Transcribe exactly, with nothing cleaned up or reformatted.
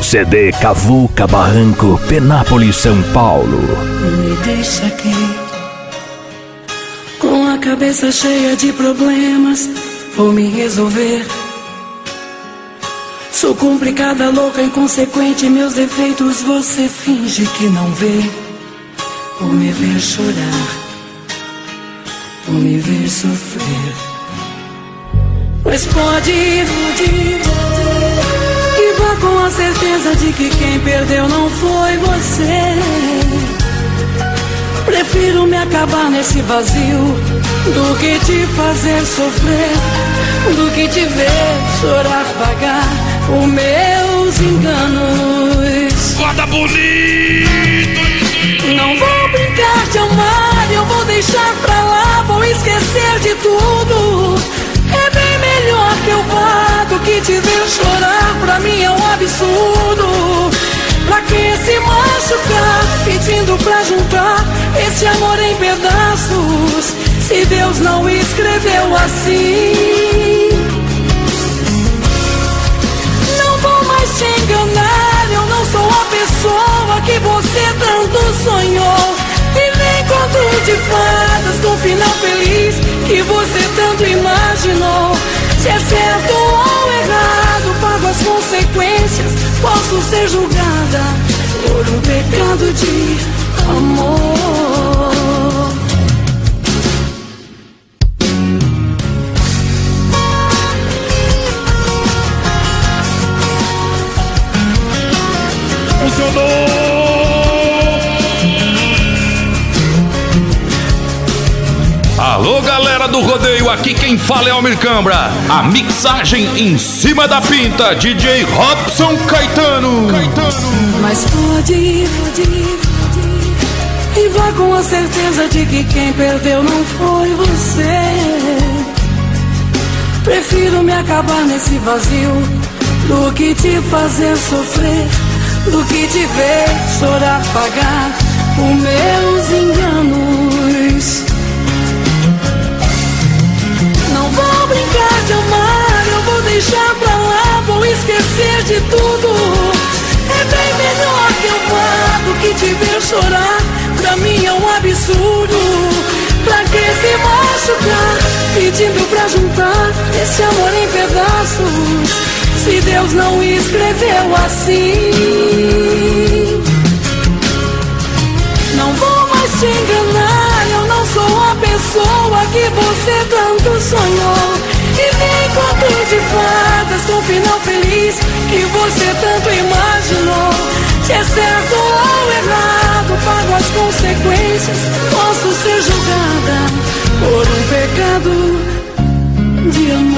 C D Cavuca, Barranco, Penápolis, São Paulo. Me deixa aqui, com a cabeça cheia de problemas, vou me resolver. Sou complicada, louca, inconsequente, meus defeitos você finge que não vê. Vou me ver chorar, vou me ver sofrer. Pois pode ir, pode ir, e vá com a certeza de que quem perdeu não foi você. Prefiro me acabar nesse vazio do que te fazer sofrer, do que te ver chorar, pagar os meus enganos. Guarda bonito! Não vou brincar de amar, eu vou deixar pra lá, vou esquecer de tudo. É bem melhor que eu vá do que te ver chorar, pra mim é um absurdo. Pra que se machucar, pedindo pra juntar esse amor em pedaços, se Deus não escreveu assim? Não vou mais te enganar, eu não sou a pessoa que você tanto sonhou. E nem conto de fadas com final feliz que você tanto imaginou. Se é certo ou errado, pago as consequências, posso ser julgada por um pecado de amor. Funcionou! Alô, galera do rodeio, aqui quem fala é Almir Cambra. A mixagem em cima da pinta, D J Robson Caetano. Caetano. Mas pode ir, pode ir, pode ir, e vá com a certeza de que quem perdeu não foi você. Prefiro me acabar nesse vazio do que te fazer sofrer, do que te ver chorar, pagar os meus enganos. Não vou brincar de amar, eu vou deixar pra lá, vou esquecer de tudo. É bem melhor que eu vá do que te ver chorar, pra mim é um absurdo. Pra que se machucar, pedindo pra juntar esse amor em pedaços, se Deus não escreveu assim? Não vou mais te enganar, eu não sou a pessoa que você tanto sonhou. E nem conto de fadas com final feliz que você tanto imaginou. Se é certo ou errado, pago as consequências, posso ser julgada por um pecado de amor.